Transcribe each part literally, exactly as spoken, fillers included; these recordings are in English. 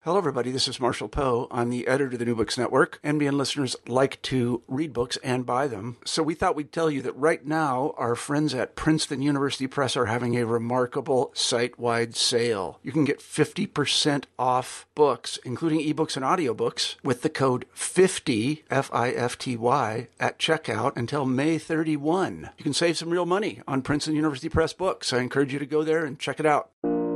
Hello, everybody. This is Marshall Poe. I'm the editor of the New Books Network. N B N listeners like to read books and buy them. So we thought we'd tell you that right now, our friends at Princeton University Press are having a remarkable site-wide sale. You can get fifty percent off books, including ebooks and audiobooks, with the code fifty, F I F T Y, at checkout until May thirty-first. You can save some real money on Princeton University Press books. I encourage you to go there and check it out.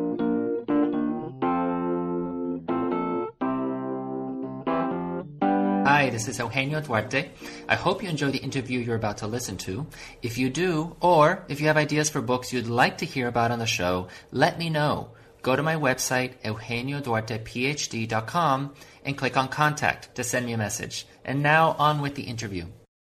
Hi, this is Eugenio Duarte. I hope you enjoy the interview you're about to listen to. If you do, or if you have ideas for books you'd like to hear about on the show, let me know. Go to my website, eugenio duarte p h d dot com, and click on Contact to send me a message. And now, on with the interview.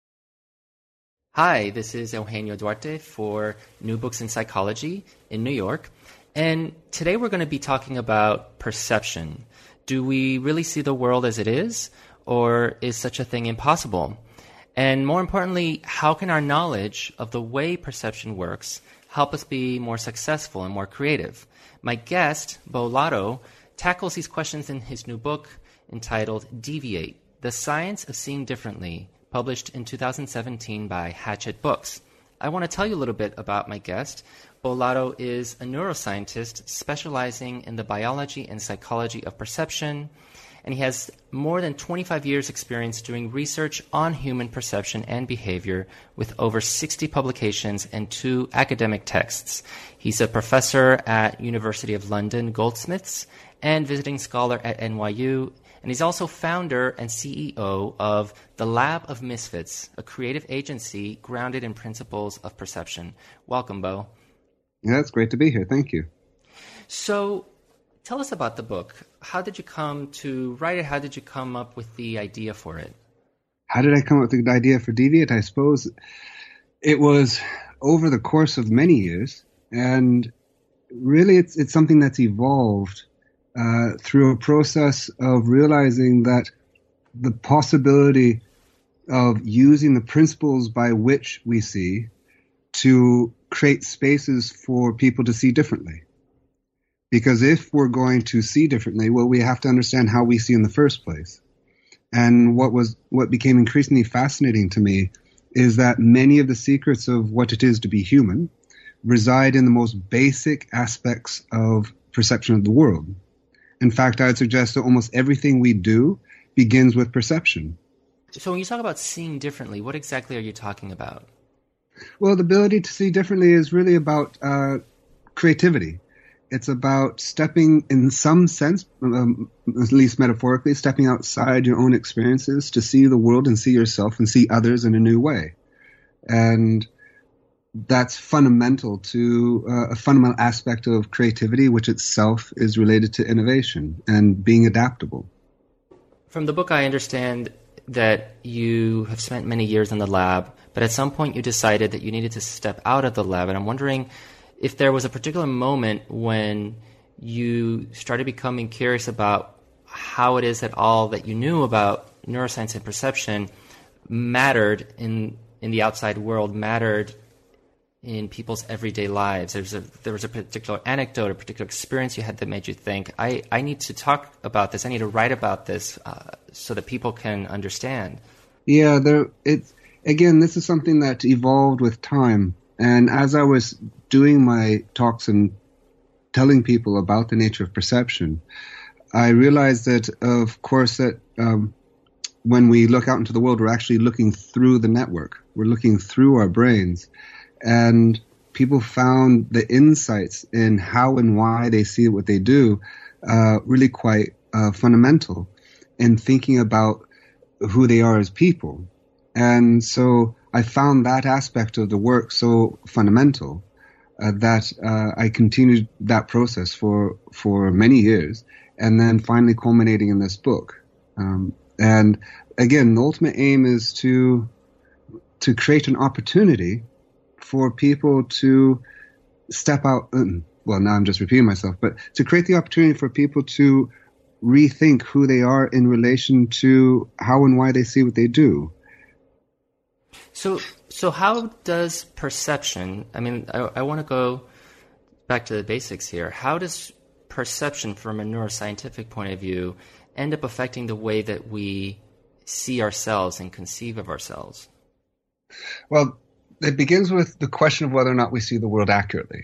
Hi, this is Eugenio Duarte for New Books in Psychology in New York. And today we're going to be talking about perception. Do we really see the world as it is? Or is such a thing impossible? And more importantly, how can our knowledge of the way perception works help us be more successful and more creative? My guest, Bo Lotto, tackles these questions in his new book entitled Deviate, The Science of Seeing Differently, published in two thousand seventeen by Hachette Books. I want to tell you a little bit about my guest. Bo Lotto is a neuroscientist specializing in the biology and psychology of perception, and he has more than twenty-five years experience doing research on human perception and behavior with over sixty publications and two academic texts. He's a professor at University of London Goldsmiths and visiting scholar at N Y U, and he's also founder and C E O of The Lab of Misfits, a creative agency grounded in principles of perception. Welcome, Bo. Yeah, it's great to be here. Thank you. So, tell us about the book. How did you come to write it? How did you come up with the idea for it? How did I come up with the idea for Deviate? I suppose it was over the course of many years. And really, it's it's something that's evolved uh, through a process of realizing that the possibility of using the principles by which we see to create spaces for people to see differently. Because if we're going to see differently, well, we have to understand how we see in the first place. And what was what became increasingly fascinating to me is that many of the secrets of what it is to be human reside in the most basic aspects of perception of the world. In fact, I would suggest that almost everything we do begins with perception. So when you talk about seeing differently, what exactly are you talking about? Well, the ability to see differently is really about uh, creativity. It's about stepping, in some sense, um, at least metaphorically, stepping outside your own experiences to see the world and see yourself and see others in a new way. And that's fundamental to uh, a fundamental aspect of creativity, which itself is related to innovation and being adaptable. From the book, I understand that you have spent many years in the lab, but at some point you decided that you needed to step out of the lab. And I'm wondering if there was a particular moment when you started becoming curious about how it is that all that you knew about neuroscience and perception mattered in in the outside world, mattered in people's everyday lives. There's a, there was a particular anecdote, a particular experience you had that made you think, I, I need to talk about this, I need to write about this uh, so that people can understand. Yeah, there. It's, again, this is something that evolved with time. And as I was doing my talks and telling people about the nature of perception, I realized that, of course, that um, when we look out into the world, we're actually looking through the network. We're looking through our brains. And people found the insights in how and why they see what they do uh, really quite uh, fundamental in thinking about who they are as people. And so I found that aspect of the work so fundamental uh, that uh, I continued that process for for many years, and then finally culminating in this book. Um, and again, the ultimate aim is to to create an opportunity for people to step out. Um, well, now I'm just repeating myself, but to create the opportunity for people to rethink who they are in relation to how and why they see what they do. So, so how does perception, I mean, I, I want to go back to the basics here. How does perception from a neuroscientific point of view end up affecting the way that we see ourselves and conceive of ourselves? Well, it begins with the question of whether or not we see the world accurately.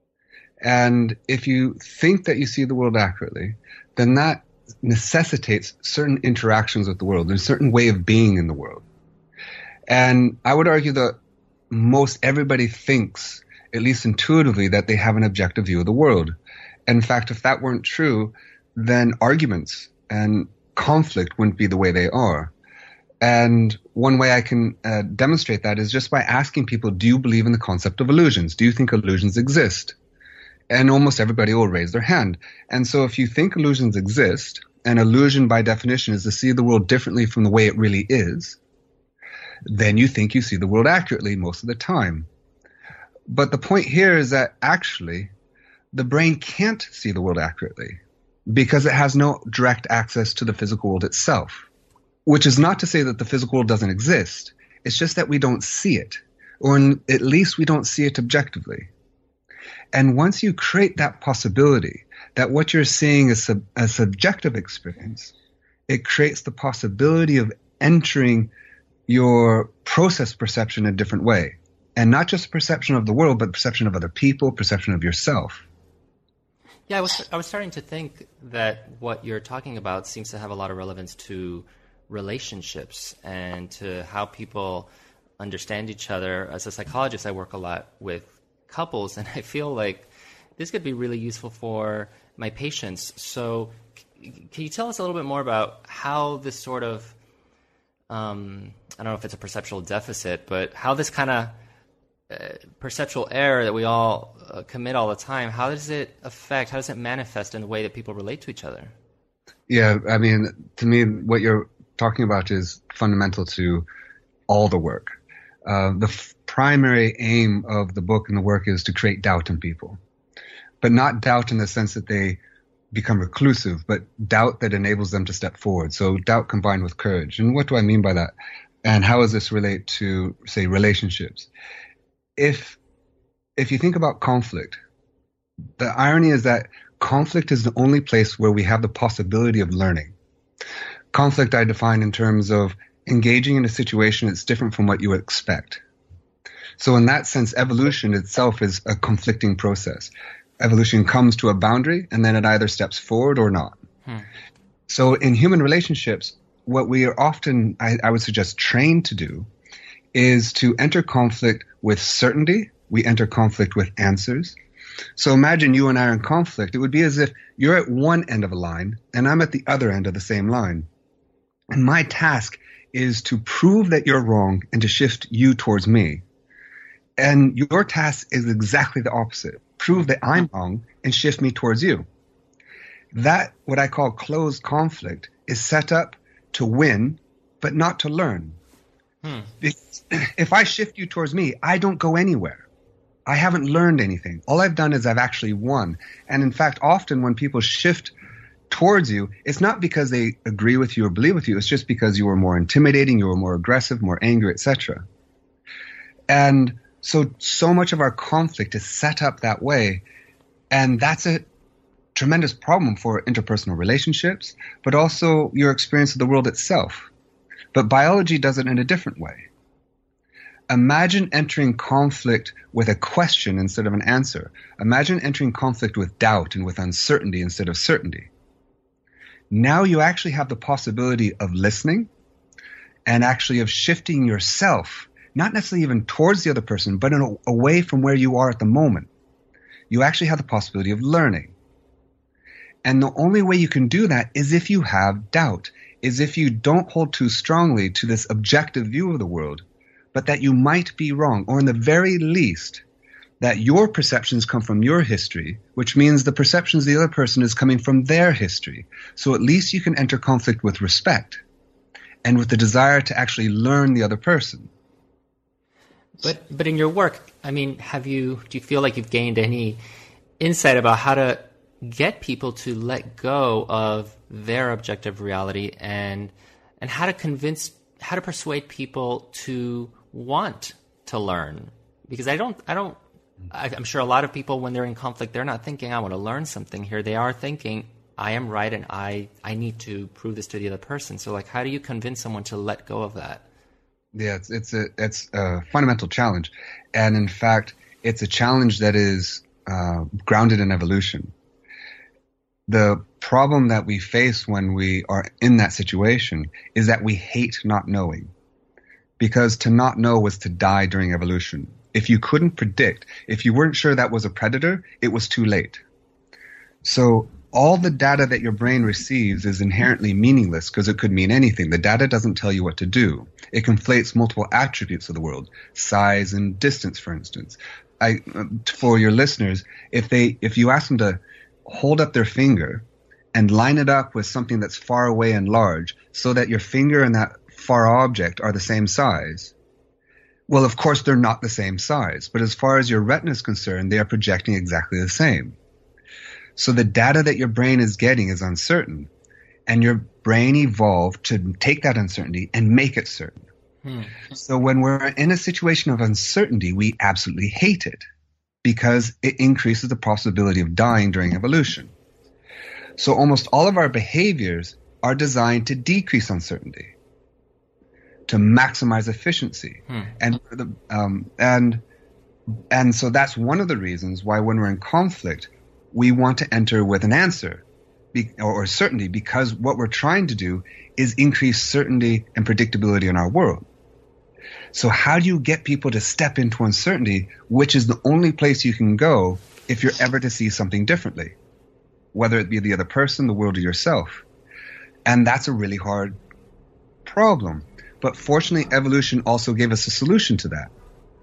And if you think that you see the world accurately, then that necessitates certain interactions with the world and a certain way of being in the world. And I would argue that most everybody thinks, at least intuitively, that they have an objective view of the world. And in fact, if that weren't true, then arguments and conflict wouldn't be the way they are. And one way I can uh, demonstrate that is just by asking people, do you believe in the concept of illusions? Do you think illusions exist? And almost everybody will raise their hand. And so if you think illusions exist, and illusion by definition is to see the world differently from the way it really is, then you think you see the world accurately most of the time. But the point here is that actually the brain can't see the world accurately because it has no direct access to the physical world itself, which is not to say that the physical world doesn't exist. It's just that we don't see it, or in, at least we don't see it objectively. And once you create that possibility that what you're seeing is sub- a subjective experience, it creates the possibility of entering your process perception in a different way. And not just perception of the world, but perception of other people, perception of yourself. Yeah, I was I was starting to think that what you're talking about seems to have a lot of relevance to relationships and to how people understand each other. As a psychologist, I work a lot with couples, and I feel like this could be really useful for my patients. So c- can you tell us a little bit more about how this sort of, um, I don't know if it's a perceptual deficit, but how this kind of uh, perceptual error that we all uh, commit all the time, how does it affect, how does it manifest in the way that people relate to each other? Yeah, I mean, to me, what you're talking about is fundamental to all the work. Uh, the f- primary aim of the book and the work is to create doubt in people, but not doubt in the sense that they become reclusive, but doubt that enables them to step forward. So doubt combined with courage. And what do I mean by that? And how does this relate to, say, relationships? If if you think about conflict, the irony is that conflict is the only place where we have the possibility of learning. Conflict I define in terms of engaging in a situation that's different from what you expect. So in that sense, evolution itself is a conflicting process. Evolution comes to a boundary, and then it either steps forward or not. Hmm. So in human relationships, what we are often, I, I would suggest, trained to do is to enter conflict with certainty. We enter conflict with answers. So imagine you and I are in conflict. It would be as if you're at one end of a line, and I'm at the other end of the same line. And my task is to prove that you're wrong and to shift you towards me. And your task is exactly the opposite. Prove that I'm wrong and shift me towards you. That, what I call closed conflict, is set up to win, but not to learn. Hmm. If I shift you towards me, I don't go anywhere. I haven't learned anything. All I've done is I've actually won. And in fact, often when people shift towards you, it's not because they agree with you or believe with you. It's just because you were more intimidating, you were more aggressive, more angry, et cetera. And so, so much of our conflict is set up that way. And that's a tremendous problem for interpersonal relationships, but also your experience of the world itself. But biology does it in a different way. Imagine entering conflict with a question instead of an answer. Imagine entering conflict with doubt and with uncertainty instead of certainty. Now you actually have the possibility of listening and actually of shifting yourself, not necessarily even towards the other person, but in a, away from where you are at the moment. You actually have the possibility of learning. And the only way you can do that is if you have doubt, is if you don't hold too strongly to this objective view of the world, but that you might be wrong, or in the very least, that your perceptions come from your history, which means the perceptions of the other person is coming from their history. So at least you can enter conflict with respect and with the desire to actually learn the other person. But but in your work, I mean, have you do you feel like you've gained any insight about how to get people to let go of their objective reality and and how to convince how to persuade people to want to learn? Because I don't I don't I, I'm sure a lot of people, when they're in conflict, they're not thinking, I want to learn something here. They are thinking, I am right and I, I need to prove this to the other person. So, like, how do you convince someone to let go of that? Yeah, it's, it's, a, it's a fundamental challenge. And in fact, it's a challenge that is uh, grounded in evolution. The problem that we face when we are in that situation is that we hate not knowing. Because to not know was to die during evolution. If you couldn't predict, if you weren't sure that was a predator, it was too late. So all the data that your brain receives is inherently meaningless because it could mean anything. The data doesn't tell you what to do. It conflates multiple attributes of the world, size and distance, for instance. I, for your listeners, if they, if you ask them to hold up their finger and line it up with something that's far away and large so that your finger and that far object are the same size, well, of course, they're not the same size. But as far as your retina is concerned, they are projecting exactly the same. So the data that your brain is getting is uncertain. And your brain evolved to take that uncertainty and make it certain. Hmm. So when we're in a situation of uncertainty, we absolutely hate it because it increases the possibility of dying during evolution. So almost all of our behaviors are designed to decrease uncertainty, to maximize efficiency. Hmm. And the, um, and and so that's one of the reasons why when we're in conflict, we want to enter with an answer be, or, or certainty, because what we're trying to do is increase certainty and predictability in our world. So how do you get people to step into uncertainty, which is the only place you can go if you're ever to see something differently, whether it be the other person, the world, or yourself? And that's a really hard problem. But fortunately, evolution also gave us a solution to that.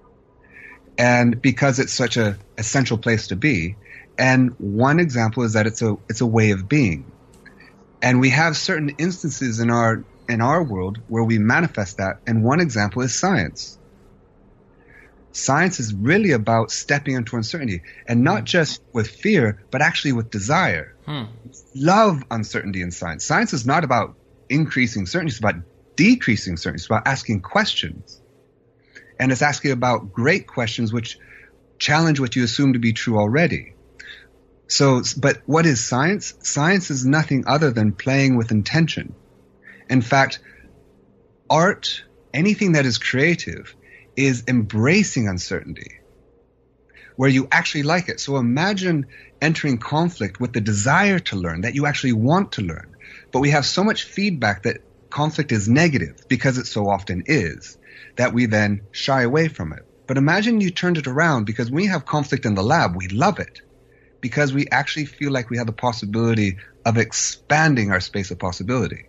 And because it's such a essential place to be, and one example is that it's a it's a way of being. And we have certain instances in our in our world where we manifest that, and one example is science. Science is really about stepping into uncertainty, and not just with fear, but actually with desire. Hmm. Love uncertainty in science. Science is not about increasing certainty, it's about decreasing certainty. It's about asking questions. And it's asking about great questions which challenge what you assume to be true already. So, but what is science? Science is nothing other than playing with intention. In fact, art, anything that is creative, is embracing uncertainty, where you actually like it. So imagine entering conflict with the desire to learn, that you actually want to learn. But we have so much feedback that conflict is negative, because it so often is, that we then shy away from it. But imagine you turned it around, because when we have conflict in the lab, we love it, because we actually feel like we have the possibility of expanding our space of possibility.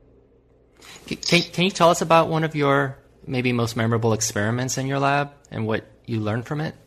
Can, can you tell us about one of your maybe most memorable experiments in your lab and what you learned from it?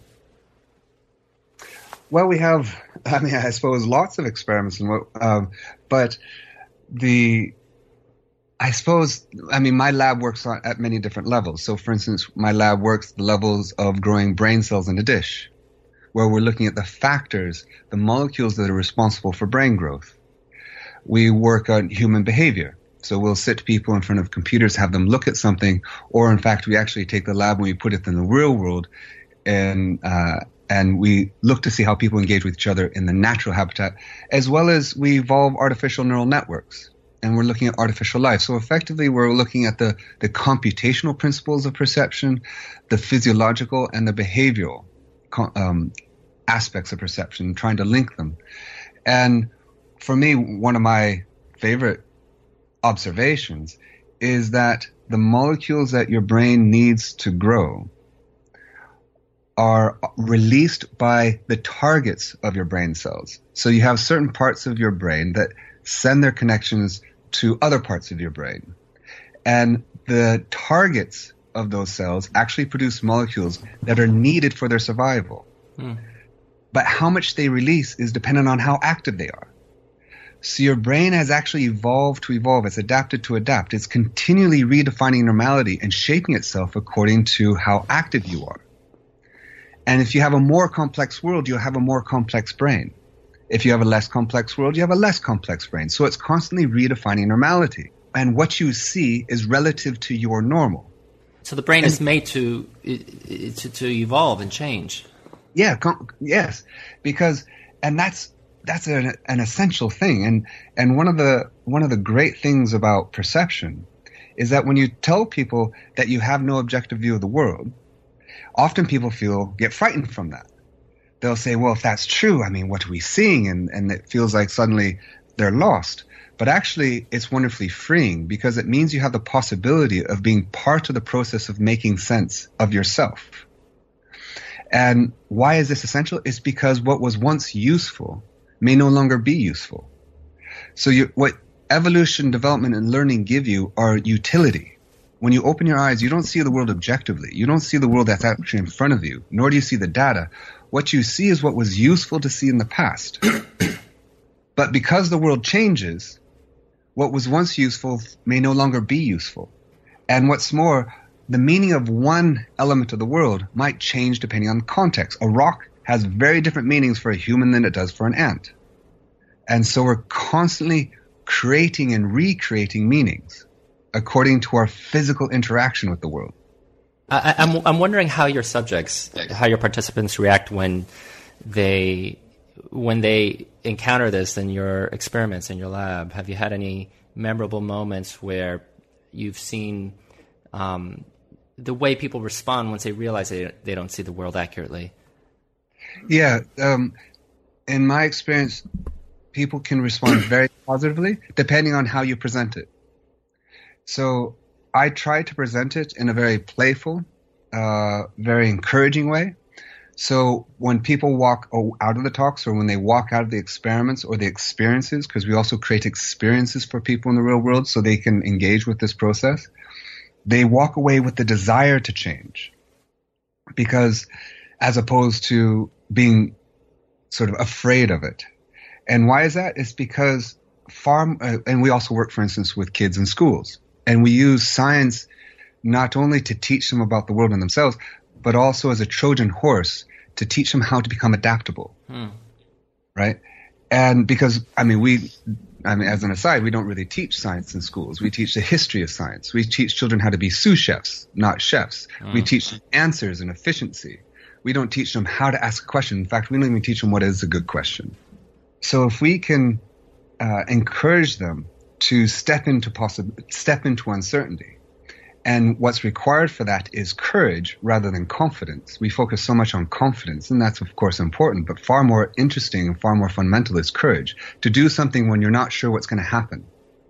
Well, we have, I mean, I suppose lots of experiments, um, but the, I suppose, I mean, my lab works on, at many different levels. So, for instance, my lab works at the levels of growing brain cells in a dish, where we're looking at the factors, the molecules that are responsible for brain growth. We work on human behavior. So we'll sit people in front of computers, have them look at something, or in fact, we actually take the lab and we put it in the real world, and uh, and we look to see how people engage with each other in the natural habitat, as well as we evolve artificial neural networks, and we're looking at artificial life. So effectively, we're looking at the, the computational principles of perception, the physiological and the behavioral um, aspects of perception, trying to link them. And for me, one of my favorite observations is that the molecules that your brain needs to grow are released by the targets of your brain cells. So you have certain parts of your brain that send their connections to other parts of your brain. And the targets of those cells actually produce molecules that are needed for their survival. Hmm. But how much they release is dependent on how active they are. So your brain has actually evolved to evolve. It's adapted to adapt. It's continually redefining normality and shaping itself according to how active you are. And if you have a more complex world, you'll have a more complex brain. If you have a less complex world, you have a less complex brain. So it's constantly redefining normality. And what you see is relative to your normal. So the brain and, is made to, to to evolve and change. Yeah, com- yes, because and that's that's an, an essential thing, and and one of the one of the great things about perception is that when you tell people that you have no objective view of the world, often people feel get frightened from that. They'll say, well, if that's true, I mean, what are we seeing? And and it feels like suddenly they're lost. But actually, it's wonderfully freeing because it means you have the possibility of being part of the process of making sense of yourself. And why is this essential? It's because what was once useful may no longer be useful. So you, what evolution, development, and learning give you are utility. When you open your eyes, you don't see the world objectively. You don't see the world that's actually in front of you, nor do you see the data. What you see is what was useful to see in the past. But because the world changes, what was once useful may no longer be useful. And what's more, the meaning of one element of the world might change depending on context. A rock has very different meanings for a human than it does for an ant. And so we're constantly creating and recreating meanings according to our physical interaction with the world. I, I'm I'm wondering how your subjects, how your participants react when they when they encounter this in your experiments in your lab. Have you had any memorable moments where you've seen um, the way people respond once they realize they they don't see the world accurately? Yeah, um, in my experience, people can respond very positively depending on how you present it. So I try to present it in a very playful, uh, very encouraging way. So when people walk out of the talks or when they walk out of the experiments or the experiences, because we also create experiences for people in the real world so they can engage with this process, they walk away with the desire to change. Because as opposed to being sort of afraid of it. And why is that? It's because far, uh, and we also work, for instance, with kids in schools. And we use science not only to teach them about the world and themselves, but also as a Trojan horse to teach them how to become adaptable. Hmm. Right? And because, I mean, we, I mean, as an aside, we don't really teach science in schools. We teach the history of science. We teach children how to be sous chefs, not chefs. Hmm. We teach them answers and efficiency. We don't teach them how to ask a question. In fact, we don't even teach them what is a good question. So if we can uh, encourage them to step into possi- step into uncertainty, and what's required for that is courage rather than confidence. We focus so much on confidence, and that's of course important, but far more interesting and far more fundamental is courage. To do something when you're not sure what's going to happen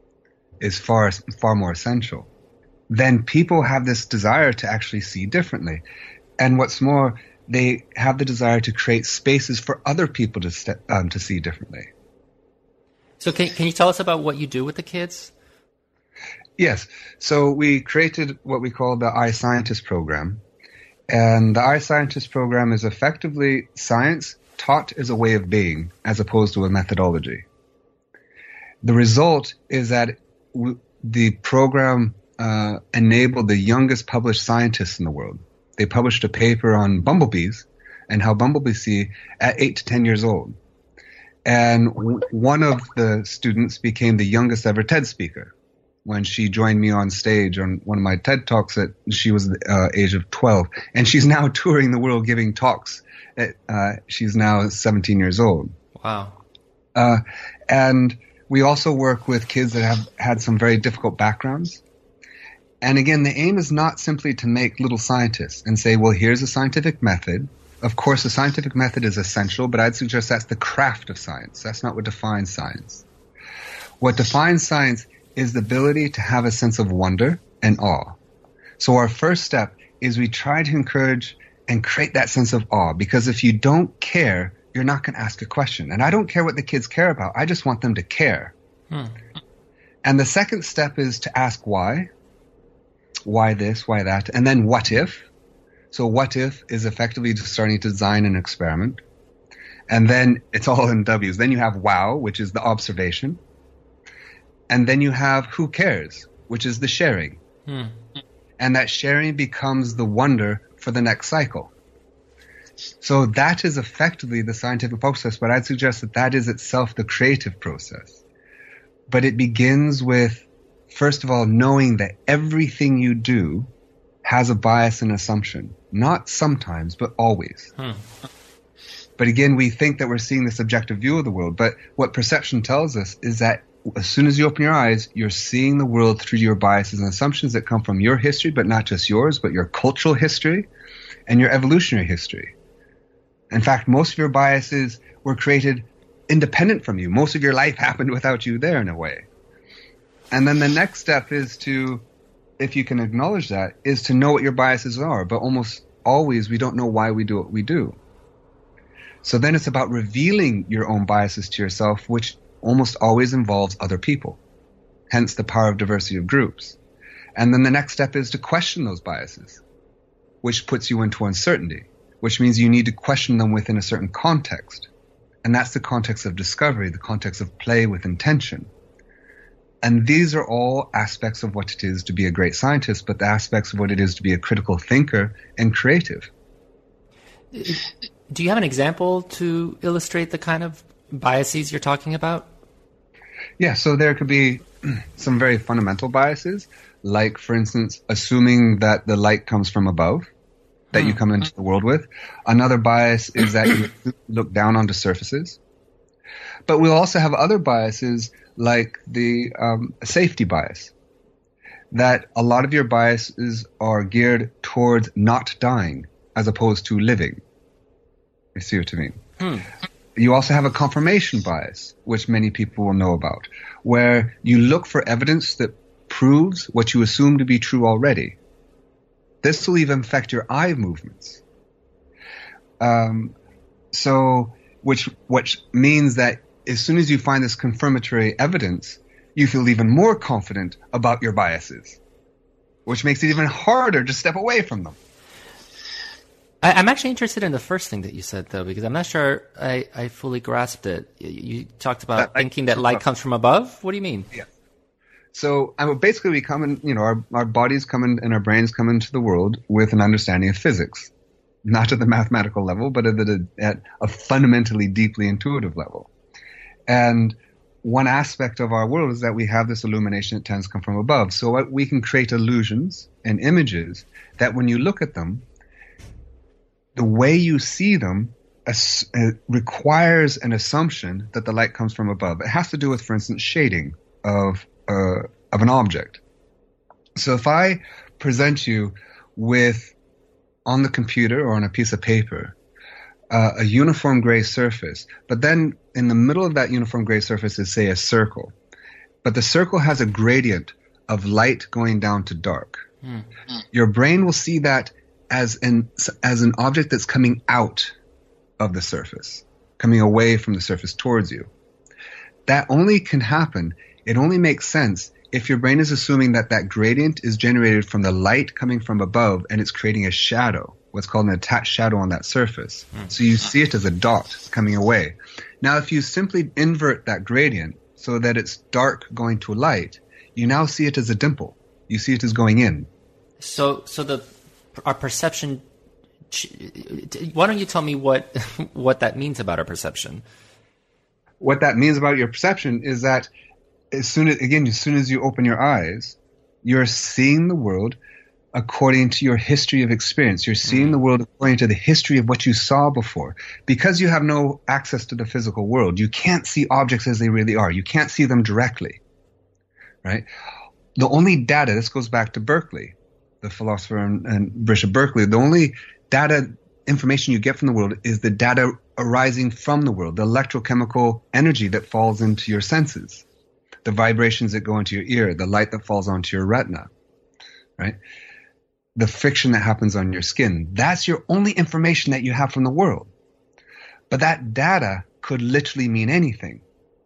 is far far more essential. Then people have this desire to actually see differently, and what's more, they have the desire to create spaces for other people to st- um, to see differently. So can can you tell us about what you do with the kids? Yes. So we created what we call the iScientist program. And the iScientist program is effectively science taught as a way of being as opposed to a methodology. The result is that w- the program uh, enabled the youngest published scientists in the world. They published a paper on bumblebees and how bumblebees see at eight to ten years old. And w- one of the students became the youngest ever TED speaker. When she joined me on stage on one of my TED Talks, at she was the uh, age of twelve. And she's now touring the world giving talks. At, uh, she's now seventeen years old. Wow. Uh, and we also work with kids that have had some very difficult backgrounds. And again, the aim is not simply to make little scientists and say, well, here's a scientific method. Of course, the scientific method is essential, but I'd suggest that's the craft of science. That's not what defines science. What defines science is the ability to have a sense of wonder and awe. So our first step is we try to encourage and create that sense of awe, because if you don't care, you're not going to ask a question. And I don't care what the kids care about. I just want them to care. Hmm. And the second step is to ask why. Why this, why that, and then what if. So what if is effectively just starting to design an experiment. And then it's all in W's. Then you have wow, which is the observation. And then you have who cares, which is the sharing. Hmm. And that sharing becomes the wonder for the next cycle. So that is effectively the scientific process, but I'd suggest that that is itself the creative process. But it begins with, first of all, knowing that everything you do has a bias and assumption. Not sometimes, but always. Hmm. But again, we think that we're seeing this objective view of the world. But what perception tells us is that as soon as you open your eyes, you're seeing the world through your biases and assumptions that come from your history, but not just yours, but your cultural history and your evolutionary history. In fact, most of your biases were created independent from you. Most of your life happened without you there in a way. And then the next step is to, if you can acknowledge that, is to know what your biases are. But almost always we don't know why we do what we do. So then it's about revealing your own biases to yourself, which almost always involves other people. Hence the power of diversity of groups. And then the next step is to question those biases, which puts you into uncertainty, which means you need to question them within a certain context. And that's the context of discovery, the context of play with intention. And these are all aspects of what it is to be a great scientist, but the aspects of what it is to be a critical thinker and creative. Do you have an example to illustrate the kind of biases you're talking about? Yeah, so there could be some very fundamental biases, like, for instance, assuming that the light comes from above, that hmm. you come into the world with. Another bias is that you look down onto surfaces. But we'll also have other biases, like the um, safety bias, that a lot of your biases are geared towards not dying as opposed to living. You see what I mean? Hmm. You also have a confirmation bias, which many people will know about, where you look for evidence that proves what you assume to be true already. This will even affect your eye movements. Um, so, which which means that as soon as you find this confirmatory evidence, you feel even more confident about your biases, which makes it even harder to step away from them. I, I'm actually interested in the first thing that you said, though, because I'm not sure I, I fully grasped it. You, you talked about that, thinking that light comes from above. What do you mean? Yeah. So I mean, basically, we come in, you know, our, our bodies come in and our brains come into the world with an understanding of physics, not at the mathematical level, but at, the, at a fundamentally deeply intuitive level. And one aspect of our world is that we have this illumination that tends to come from above. So we can create illusions and images that when you look at them, the way you see them as, uh, requires an assumption that the light comes from above. It has to do with, for instance, shading of uh, of an object. So if I present you with, on the computer or on a piece of paper, uh, a uniform gray surface, but then in the middle of that uniform gray surface is, say, a circle, but the circle has a gradient of light going down to dark. Mm. Your brain will see that as an as an object that's coming out of the surface, coming away from the surface towards you. That only can happen, it only makes sense if your brain is assuming that that gradient is generated from the light coming from above and it's creating a shadow, what's called an attached shadow on that surface. Mm. So you see it as a dot coming away. Now, if you simply invert that gradient so that it's dark going to light, you now see it as a dimple. You see it as going in. So, so the our perception. Why don't you tell me what what that means about our perception? What that means about your perception is that as soon as, again, as soon as you open your eyes, you're seeing the world according to your history of experience. You're seeing mm. the world according to the history of what you saw before. Because you have no access to the physical world, you can't see objects as they really are. You can't see them directly, right? The only data, this goes back to Berkeley, the philosopher and, and Bishop Berkeley, the only data information you get from the world is the data arising from the world, the electrochemical energy that falls into your senses, the vibrations that go into your ear, the light that falls onto your retina, right? The friction that happens on your skin. That's your only information that you have from the world. But that data could literally mean anything.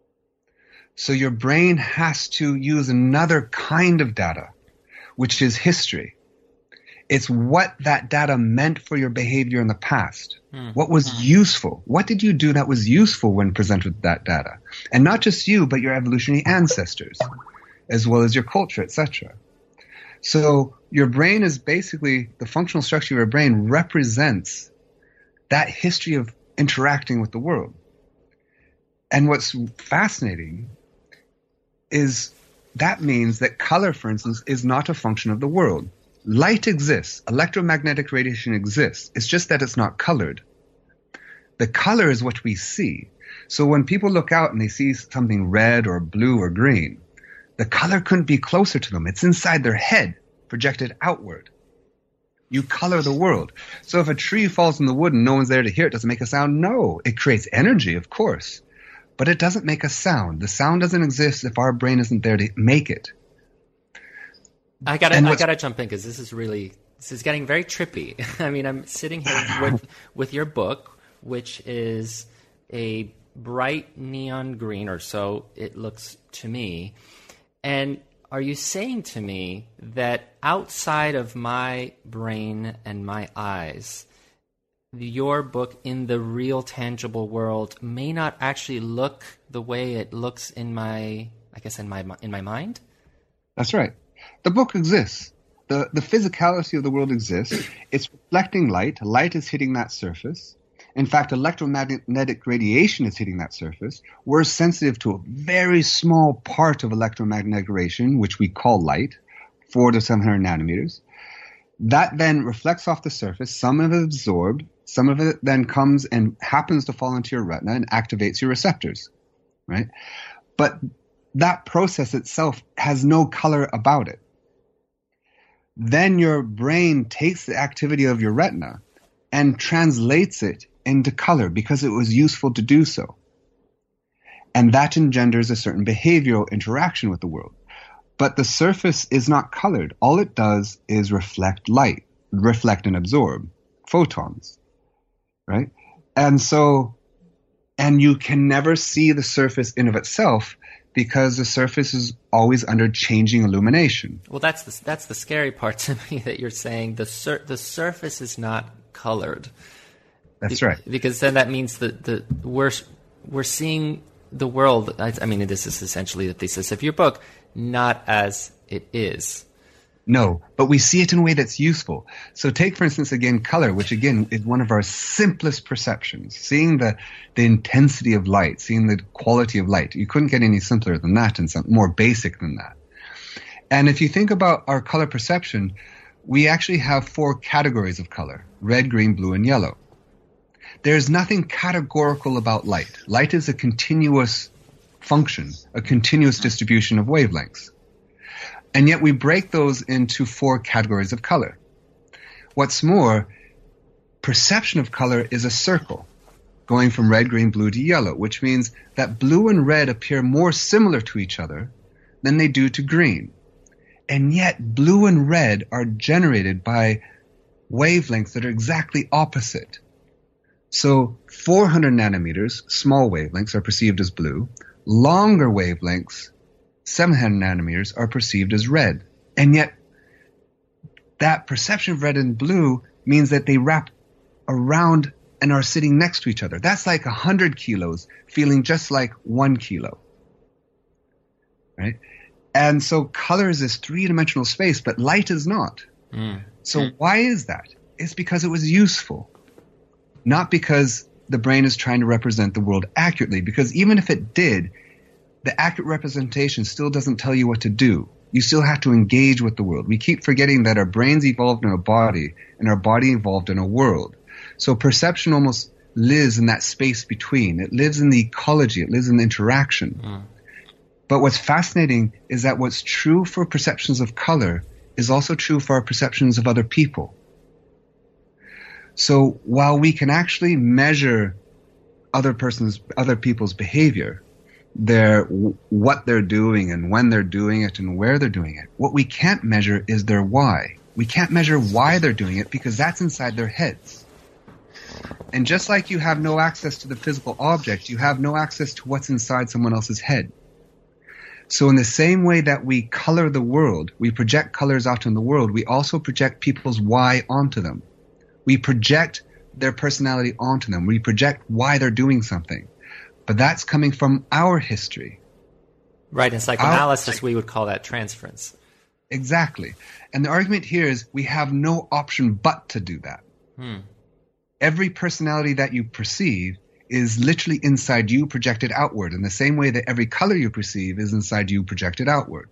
So your brain has to use another kind of data, which is history. It's what that data meant for your behavior in the past. Mm. What was mm. useful? What did you do that was useful when presented with that data? And not just you, but your evolutionary ancestors, as well as your culture, et cetera. So your brain is basically, the functional structure of your brain represents that history of interacting with the world. And what's fascinating is that means that color, for instance, is not a function of the world. Light exists. Electromagnetic radiation exists. It's just that it's not colored. The color is what we see. So when people look out and they see something red or blue or green, the color couldn't be closer to them. It's inside their head, projected outward. You color the world. So if a tree falls in the wood and no one's there to hear it, does it make a sound? No. It creates energy, of course. But it doesn't make a sound. The sound doesn't exist if our brain isn't there to make it. I gotta, I gotta jump in because this is really, this is getting very trippy. I mean, I'm sitting here with, with your book, which is a bright neon green, or so it looks to me. And are you saying to me that outside of my brain and my eyes, your book in the real tangible world may not actually look the way it looks in my, I guess, in my in my mind? That's right. The book exists. The, the physicality of the world exists. It's reflecting light. Light is hitting that surface. In fact, electromagnetic radiation is hitting that surface. We're sensitive to a very small part of electromagnetic radiation, which we call light, four to seven hundred nanometers. That then reflects off the surface. Some of it is absorbed. Some of it then comes and happens to fall into your retina and activates your receptors, right? But that process itself has no color about it. Then your brain takes the activity of your retina and translates it into color because it was useful to do so. And that engenders a certain behavioral interaction with the world. But the surface is not colored. All it does is reflect light, reflect and absorb photons, right? And so, and you can never see the surface in of itself because the surface is always under changing illumination. Well, that's the, that's the scary part to me, that you're saying the sur- the surface is not colored. That's right. Because then that means that the we're we're seeing the world. I, I mean, this is essentially the thesis of your book, not as it is. No, but we see it in a way that's useful. So take, for instance, again, color, which again is one of our simplest perceptions. Seeing the the intensity of light, seeing the quality of light. You couldn't get any simpler than that and some more basic than that. And if you think about our color perception, we actually have four categories of color: red, green, blue, and yellow. There's nothing categorical about light. Light is a continuous function, a continuous distribution of wavelengths. And yet we break those into four categories of color. What's more, perception of color is a circle going from red, green, blue to yellow, which means that blue and red appear more similar to each other than they do to green. And yet blue and red are generated by wavelengths that are exactly opposite. So four hundred nanometers, small wavelengths, are perceived as blue. Longer wavelengths, seven hundred nanometers, are perceived as red. And yet that perception of red and blue means that they wrap around and are sitting next to each other. That's like one hundred kilos feeling just like one kilo. Right? And so color is this three-dimensional space, but light is not. Mm. So why is that? It's because it was useful. Not because the brain is trying to represent the world accurately, because even if it did, the accurate representation still doesn't tell you what to do. You still have to engage with the world. We keep forgetting that our brains evolved in a body and our body evolved in a world. So perception almost lives in that space between. It lives in the ecology. It lives in the interaction. Mm. But what's fascinating is that what's true for perceptions of color is also true for our perceptions of other people. So while we can actually measure other persons, other people's behavior, their what they're doing and when they're doing it and where they're doing it, what we can't measure is their why. We can't measure why they're doing it because that's inside their heads. And just like you have no access to the physical object, you have no access to what's inside someone else's head. So in the same way that we color the world, we project colors out in the world, we also project people's why onto them. We project their personality onto them. We project why they're doing something. But that's coming from our history. Right. In psychoanalysis, our, we would call that transference. Exactly. And the argument here is we have no option but to do that. Hmm. Every personality that you perceive is literally inside you projected outward in the same way that every color you perceive is inside you projected outward.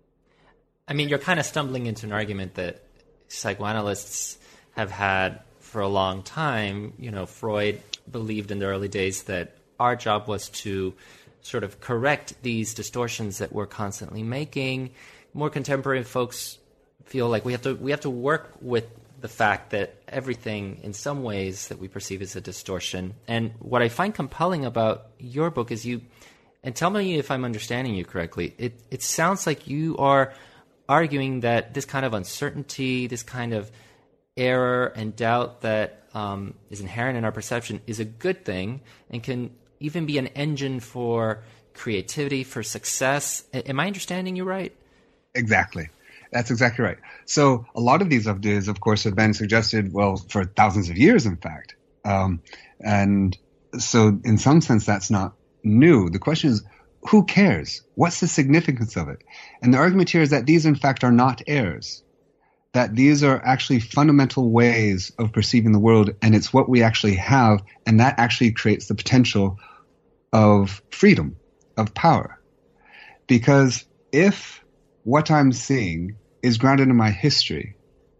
I mean, you're kind of stumbling into an argument that psychoanalysts have had for a long time, you know, Freud believed in the early days that our job was to sort of correct these distortions that we're constantly making. More contemporary folks feel like we have to we have to work with the fact that everything in some ways that we perceive as a distortion. And what I find compelling about your book is you, and tell me if I'm understanding you correctly, it, it sounds like you are arguing that this kind of uncertainty, this kind of error and doubt that um, is inherent in our perception is a good thing and can even be an engine for creativity, for success. Am I understanding you right? Exactly. That's exactly right. So a lot of these ideas, of course, have been suggested, well, for thousands of years, in fact. Um, and so in some sense, that's not new. The question is, who cares? What's the significance of it? And the argument here is that these, in fact, are not errors, that these are actually fundamental ways of perceiving the world, and it's what we actually have, and that actually creates the potential of freedom, of power. Because if what I'm seeing is grounded in my history,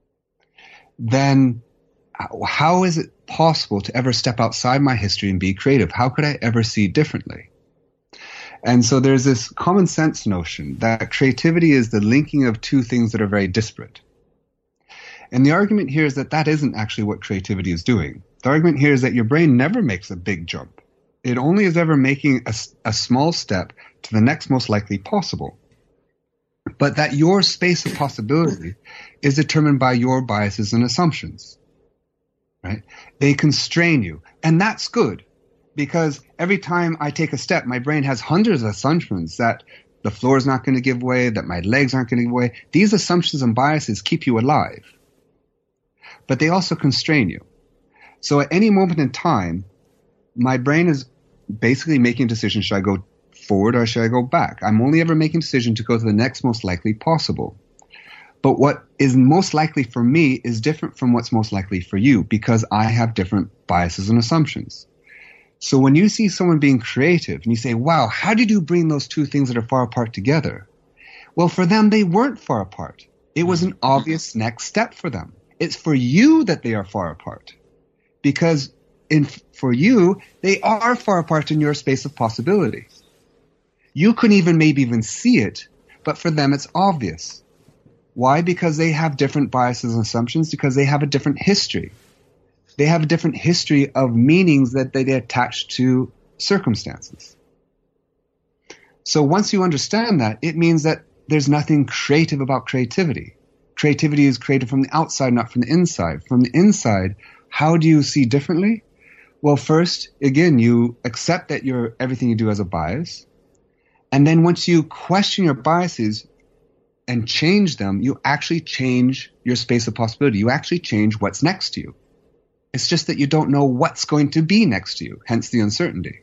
then how is it possible to ever step outside my history and be creative? How could I ever see differently? And so there's this common sense notion that creativity is the linking of two things that are very disparate. And the argument here is that that isn't actually what creativity is doing. The argument here is that your brain never makes a big jump. It only is ever making a, a small step to the next most likely possible. But that your space of possibility is determined by your biases and assumptions, right? They constrain you. And that's good, because every time I take a step, my brain has hundreds of assumptions that the floor is not going to give way, that my legs aren't going to give way. These assumptions and biases keep you alive, but they also constrain you. So at any moment in time, my brain is basically making a decision. Should I go forward or should I go back? I'm only ever making a decision to go to the next most likely possible. But what is most likely for me is different from what's most likely for you, because I have different biases and assumptions. So when you see someone being creative and you say, wow, how did you bring those two things that are far apart together? Well, for them, they weren't far apart. It was an obvious next step for them. It's for you that they are far apart, because in, for you, they are far apart in your space of possibility. You couldn't even maybe even see it, but for them it's obvious. Why? Because they have different biases and assumptions, because they have a different history. They have a different history of meanings that they attach to circumstances. So once you understand that, it means that there's nothing creative about creativity. Creativity is created from the outside, not from the inside. From the inside, how do you see differently? Well, first, again, you accept that your everything you do has a bias. And then once you question your biases and change them, you actually change your space of possibility. You actually change what's next to you. It's just that you don't know what's going to be next to you, hence the uncertainty.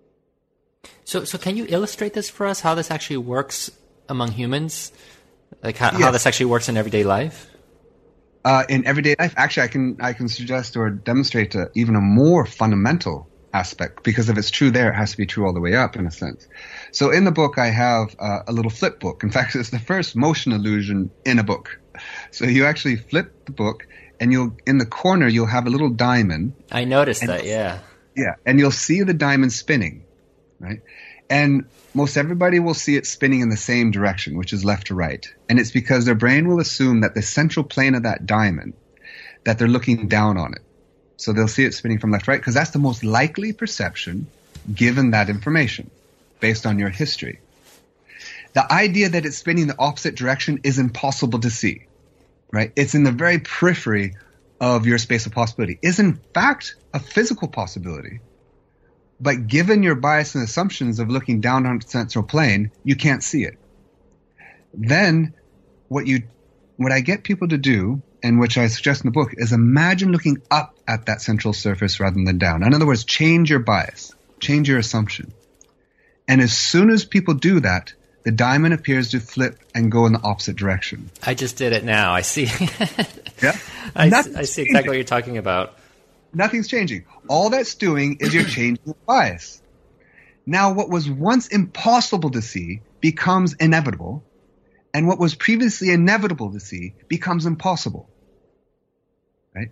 So, so can you illustrate this for us, how this actually works among humans? Like how, yes. how this actually works in everyday life? Uh, in everyday life, actually, I can I can suggest or demonstrate a, even a more fundamental aspect, because if it's true there, it has to be true all the way up in a sense. So in the book, I have uh, a little flip book. In fact, it's the first motion illusion in a book. So you actually flip the book, and you'll in the corner you'll have a little diamond. I noticed that, yeah. Yeah, and you'll see the diamond spinning, right? And most everybody will see it spinning in the same direction, which is left to right. And it's because their brain will assume that the central plane of that diamond, that they're looking down on it. So they'll see it spinning from left to right, because that's the most likely perception given that information based on your history. The idea that it's spinning the opposite direction is impossible to see, right? It's in the very periphery of your space of possibility. It's in fact a physical possibility. But given your bias and assumptions of looking down on the central plane, you can't see it. Then what you, what I get people to do, and which I suggest in the book, is imagine looking up at that central surface rather than down. In other words, change your bias, change your assumption. And as soon as people do that, the diamond appears to flip and go in the opposite direction. I just did it now. I see. Yeah, I, I see exactly what you're talking about. Nothing's changing. All that's doing is you're changing the bias. Now, what was once impossible to see becomes inevitable, and what was previously inevitable to see becomes impossible. Right?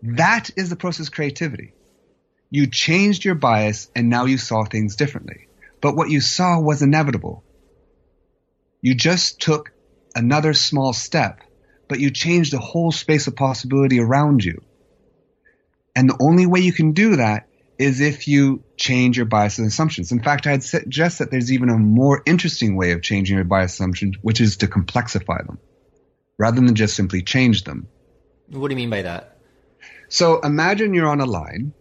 That is the process of creativity. You changed your bias and now you saw things differently. But what you saw was inevitable. You just took another small step, but you changed the whole space of possibility around you. And the only way you can do that is if you change your biases and assumptions. In fact, I'd suggest that there's even a more interesting way of changing your bias assumptions, which is to complexify them, rather than just simply change them. What do you mean by that? So imagine you're on a line,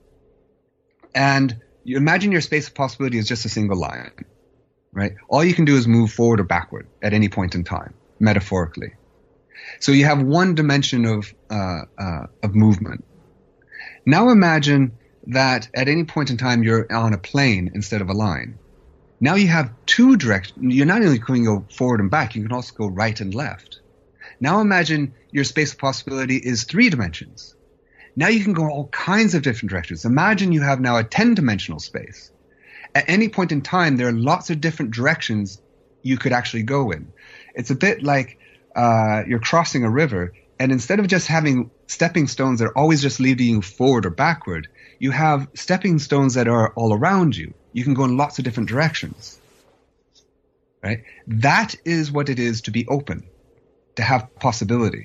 and you imagine your space of possibility is just a single line, right? All you can do is move forward or backward at any point in time, metaphorically. So you have one dimension of uh, uh, of movement. Now imagine that at any point in time you're on a plane instead of a line. Now you have two directions. You're not only going to go forward and back, you can also go right and left. Now imagine your space of possibility is three dimensions. Now you can go all kinds of different directions. Imagine you have now a ten-dimensional space. At any point in time, there are lots of different directions you could actually go in. It's a bit like uh, you're crossing a river, and instead of just having stepping stones that are always just leading you forward or backward, you have stepping stones that are all around you. You can go in lots of different directions. Right? That is what it is to be open, to have possibility.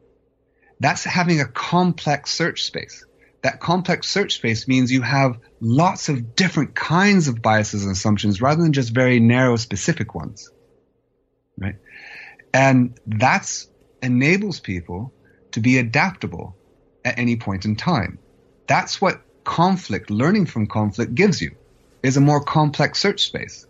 That's having a complex search space. That complex search space means you have lots of different kinds of biases and assumptions rather than just very narrow, specific ones. Right? And that's enables people to be adaptable at any point in time. That's what conflict, learning from conflict gives you, is a more complex search space,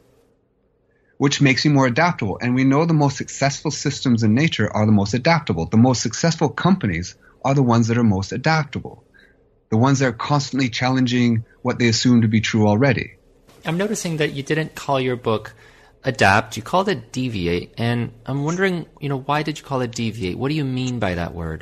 which makes you more adaptable. And we know the most successful systems in nature are the most adaptable. The most successful companies are the ones that are most adaptable, the ones that are constantly challenging what they assume to be true already. I'm noticing that you didn't call your book Adapt, you called it Deviate. And I'm wondering, you know, why did you call it Deviate? What do you mean by that word?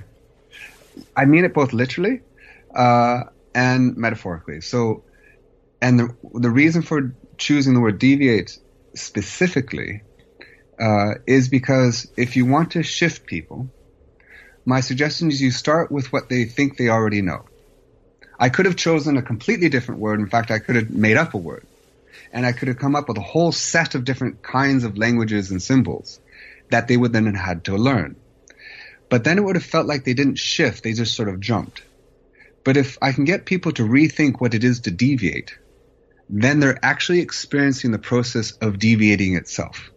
I mean it both literally uh, and metaphorically. So, and the, the reason for choosing the word deviate specifically uh, is because if you want to shift people, my suggestion is you start with what they think they already know. I could have chosen a completely different word. In fact, I could have made up a word. And I could have come up with a whole set of different kinds of languages and symbols that they would then have had to learn. But then it would have felt like they didn't shift, they just sort of jumped. But if I can get people to rethink what it is to deviate, then they're actually experiencing the process of deviating itself.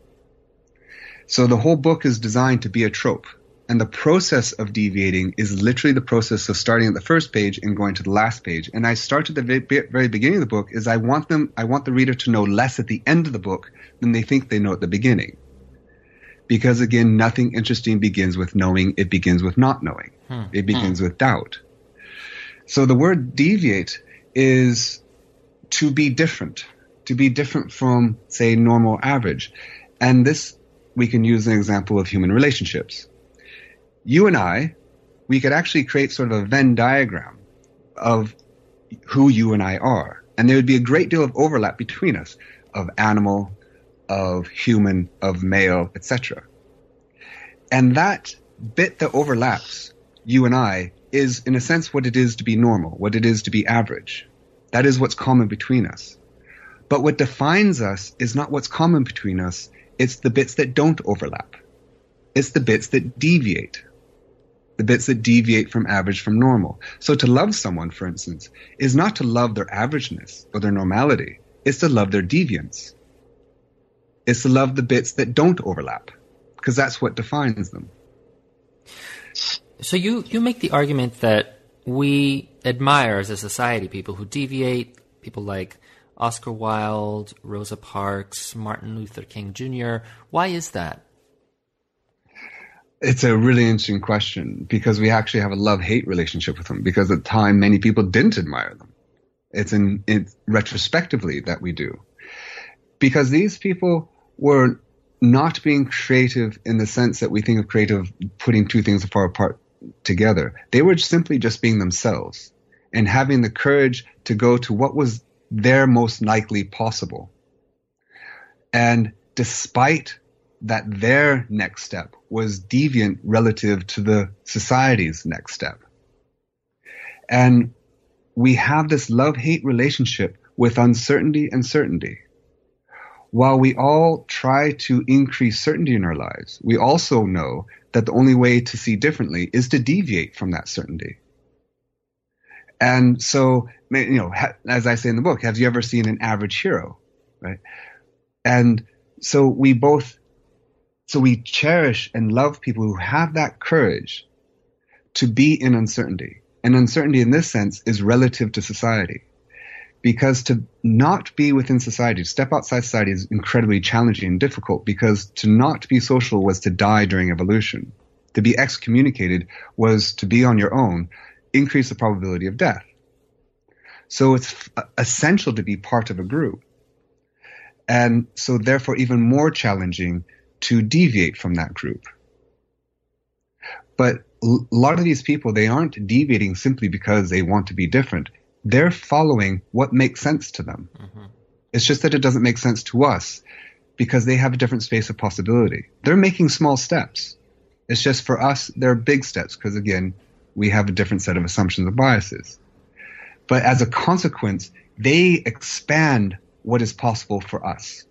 So the whole book is designed to be a trope. And the process of deviating is literally the process of starting at the first page and going to the last page. And I start at the very beginning of the book is I want them, I want the reader to know less at the end of the book than they think they know at the beginning. Because again, nothing interesting begins with knowing, it begins with not knowing. Hmm. It begins hmm. with doubt. So the word deviate is to be different, to be different from, say, normal average. And this, we can use an example of human relationships. You and I, we could actually create sort of a Venn diagram of who you and I are. And there would be a great deal of overlap between us, of animal, of human, of male, et cetera. And that bit that overlaps you and I is, in a sense, what it is to be normal, what it is to be average. That is what's common between us. But what defines us is not what's common between us, it's the bits that don't overlap. It's the bits that deviate. The bits that deviate from average, from normal. So to love someone, for instance, is not to love their averageness or their normality. It's to love their deviance. It's to love the bits that don't overlap, because that's what defines them. So you, you make the argument that we admire as a society people who deviate, people like Oscar Wilde, Rosa Parks, Martin Luther King Junior Why is that? It's a really interesting question because we actually have a love-hate relationship with them because at the time many people didn't admire them. It's in it's retrospectively that we do. Because these people were not being creative in the sense that we think of creative putting two things far apart together. They were simply just being themselves and having the courage to go to what was their most likely possible. And despite that their next step was deviant relative to the society's next step. And we have this love-hate relationship with uncertainty and certainty. While we all try to increase certainty in our lives, we also know that the only way to see differently is to deviate from that certainty. And so, you know, as I say in the book, have you ever seen an average hero, right? And so we both, so we cherish and love people who have that courage to be in uncertainty. And uncertainty in this sense is relative to society. Because to not be within society, to step outside society is incredibly challenging and difficult, because to not be social was to die during evolution. To be excommunicated was to be on your own, increase the probability of death. So it's f- essential to be part of a group. And so therefore even more challenging to deviate from that group. But a lot of these people, they aren't deviating simply because they want to be different. They're following what makes sense to them. Mm-hmm. It's just that it doesn't make sense to us because they have a different space of possibility. They're making small steps. It's just for us, they're big steps because, again, we have a different set of assumptions and biases. But as a consequence, they expand what is possible for us.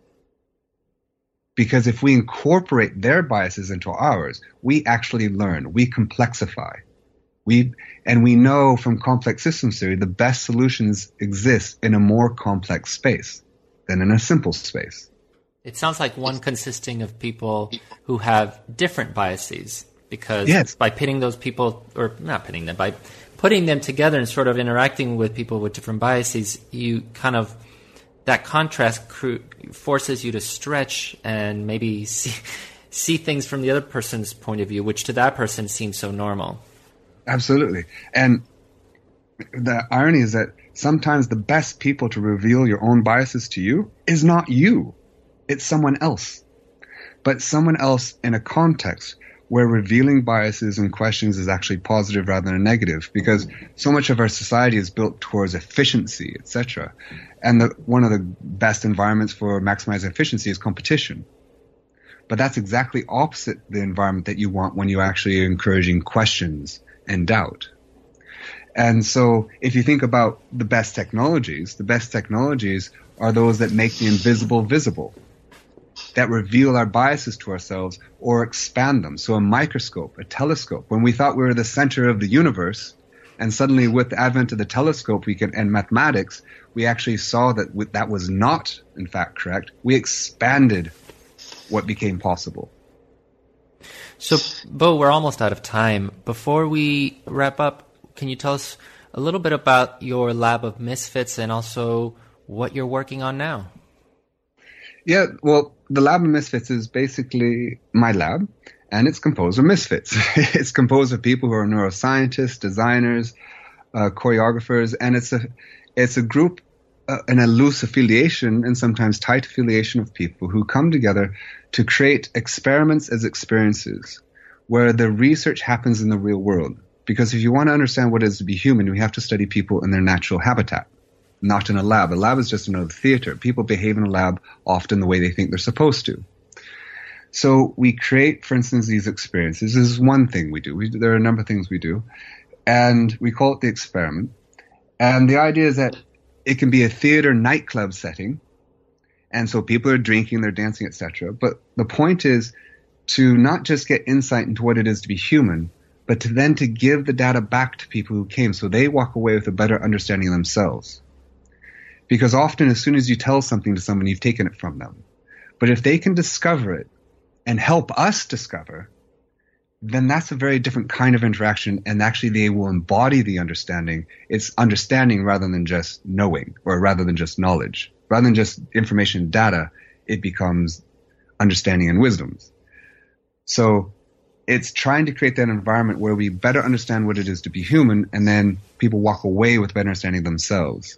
Because if we incorporate their biases into ours, we actually learn, we complexify. We, and we know from complex systems theory the best solutions exist in a more complex space than in a simple space. It sounds like one consisting of people who have different biases, because yes. by pitting those people, or not pitting them, by putting them together and sort of interacting with people with different biases, you kind of, that contrast cr- forces you to stretch and maybe see, see things from the other person's point of view, which to that person seems so normal. Absolutely. And the irony is that sometimes the best people to reveal your own biases to you is not you. It's someone else. But someone else in a context where revealing biases and questions is actually positive rather than negative, because so much of our society is built towards efficiency, et cetera. And the, one of the best environments for maximizing efficiency is competition. But that's exactly opposite the environment that you want when you're actually encouraging questions and doubt. And so if you think about the best technologies, the best technologies are those that make the invisible visible, that reveal our biases to ourselves or expand them. So a microscope, a telescope, when we thought we were the center of the universe, and suddenly with the advent of the telescope we can, and mathematics, we actually saw that that was not, in fact, correct. We expanded what became possible. So, Bo, we're almost out of time. Before we wrap up, can you tell us a little bit about your Lab of Misfits and also what you're working on now? Yeah, well, the Lab of Misfits is basically my lab, and it's composed of misfits. It's composed of people who are neuroscientists, designers, uh, choreographers, and it's a it's a group, uh, an a loose affiliation and sometimes tight affiliation of people who come together to create experiments as experiences where the research happens in the real world. Because if you want to understand what it is to be human, we have to study people in their natural habitat, not in a lab. A lab is just another theater. People behave in a lab often the way they think they're supposed to. So we create, for instance, these experiences. This is one thing we do. We, there are a number of things we do. And we call it the experiment. And the idea is that it can be a theater nightclub setting. And so people are drinking, they're dancing, et cetera. But the point is to not just get insight into what it is to be human, but to then to give the data back to people who came so they walk away with a better understanding of themselves. Because often as soon as you tell something to someone, you've taken it from them. But if they can discover it and help us discover, then that's a very different kind of interaction, and actually they will embody the understanding. It's understanding rather than just knowing, or rather than just knowledge. Rather than just information and data, it becomes understanding and wisdoms. So it's trying to create that environment where we better understand what it is to be human, and then people walk away with better understanding themselves.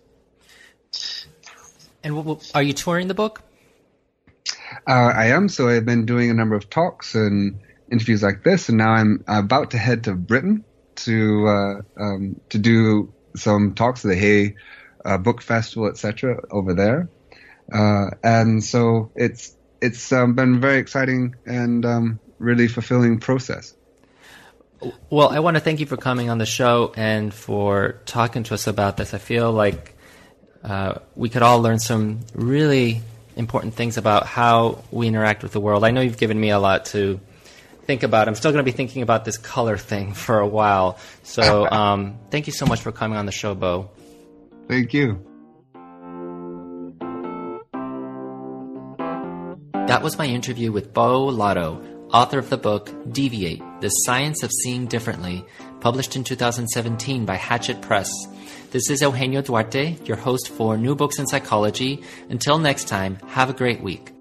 And w- w- are you touring the book? Uh, I am. So I've been doing a number of talks and interviews like this, and now I'm about to head to Britain to uh, um, to do some talks at the Hay uh, Book Festival, et cetera, over there. Uh, and so it's it's um, been a very exciting and um, really fulfilling process. Well, I want to thank you for coming on the show and for talking to us about this. I feel like uh, we could all learn some really important things about how we interact with the world. I know you've given me a lot to think about. I'm still going to be thinking about this color thing for a while. So um, thank you so much for coming on the show, Bo. Thank you. That was my interview with Bo Lotto, author of the book Deviate, The Science of Seeing Differently, published in two thousand seventeen by Hachette Press. This is Eugenio Duarte, your host for New Books in Psychology. Until next time, have a great week.